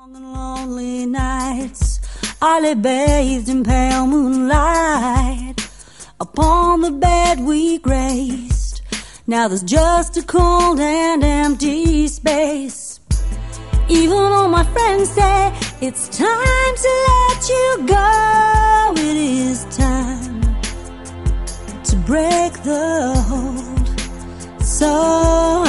Long and lonely nights, I lay bathed in pale moonlight. Upon the bed we graced, now there's just a cold and empty space. Even all my friends say it's time to let you go. It is time to break the hold. So